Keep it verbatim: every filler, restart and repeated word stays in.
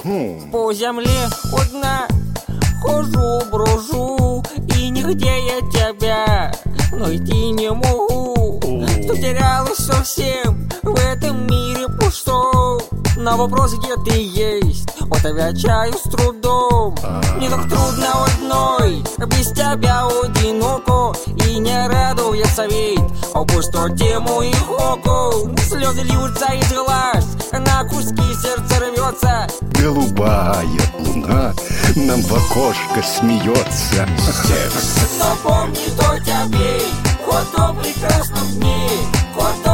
По земле одна хожу, брожу, и нигде я тебя найти не могу. Потерялась совсем в этом мире пустом. На вопрос, где ты есть, отвечаю с трудом. Мне так трудно одной, без тебя одиноко, и не радуется вид о пустоте моих окон. Слезы льются из глаз, на куски сердце рвется. Голубая луна нам в окошко смеется. Но помни только бей, хоть о прекрасном дне, хоть